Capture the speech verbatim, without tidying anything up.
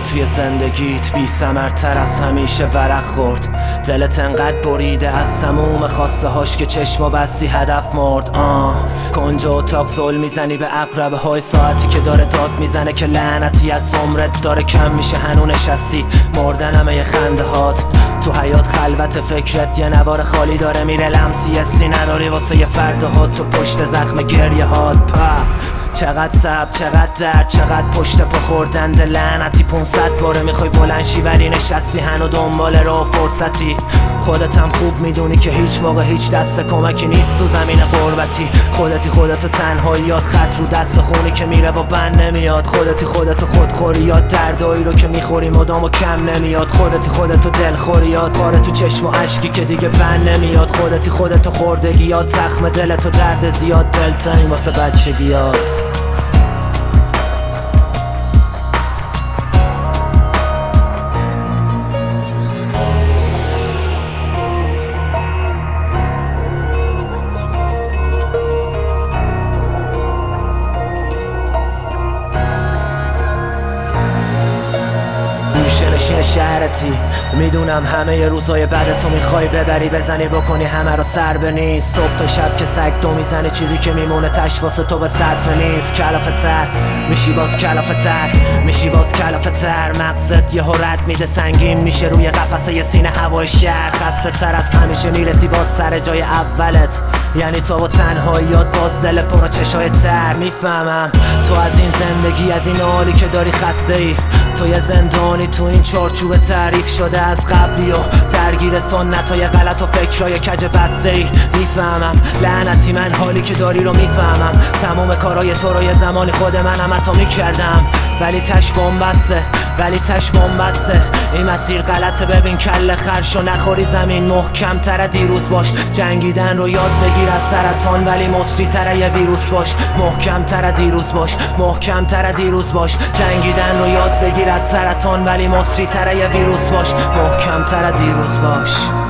توی زندگیت بی ثمرتر از همیشه ورق خورد. دلت انقدر بریده از سموم خواسته هاش که چشمو بستی هدف مرد. آه کنج اتاق زل میزنی به عقربه های ساعتی که داره داد میزنه که لعنتی از عمرت داره کم میشه. هنو نشستی مردن همه ی خنده هات تو حیات، خلوت فکرت یه نوار خالی داره میره. لمسی حسی نداری واسه یه فرد هات تو پشت زخم گریه هات. چقدر صبر، چقدر درد، چقدر پشت پا خوردن ده لعنتی. پونصد باره میخوای بلنشی ولی نشستی هنو دنبال راه فرصتی. خودتم خوب میدونی که هیچ موقع هیچ دست کمکی نیست تو زمین غربتی. خودتی خودتو تنهاییات، خط رو دست خونی که میره با بند نمیاد. خودتی خودتو خودخوریات، دردایی رو که میخوری مدام و کم نمیاد. خودتی خودتو دلخوریات، خاره تو چشم و اشکی که دیگه بند نمیاد. خودتی خودتو خوردگیات، زخم دلتو درد زیاد، دلتنگ واسه بچگیات. نشین شهرتی میدونم همه ی روزای بعد تو میخوای ببری بزنی بکنی همه رو سر بنیست. صبح تا شب که سگ دو میزنی چیزی که میمونه تش واسه تو به صرفه نیست. کلافه تر میشی باز کلافه تر میشی باز کلافه تر. مغزت یه رد میده سنگین میشه روی قفسه ی سینه هوای شهر. خسته تر از همیشه میرسی باز سر جای اولت، یعنی تو با تنهاییات باز دل پر چشای تر. میفهمم تو از این زندگی از این حالی که داری خسته ای. تو یه زندانی تو این چارچوب تعریف شده از قبلی و درگیر سنت های غلط و فکرهای کج بسته ای. میفهمم لعنتی من حالی که داری رو میفهمم. تمام کارای تو رو یه زمانی خود منم حتی میکردم ولی تش بسته ولی تش بسته. این مسیر غلطه ببین کله خرش و نخوری زمین. محکم تره دیروز باش، جنگیدن رو یاد بگیر از سرطان ولی مصری تره یه ویروس باش. محکم تره دیروز باش، محکم تره دیروز باش. جنگیدن رو یاد بگیر از سرطان ولی مصری تره یه ویروس باش. محکم تره دیروز باش.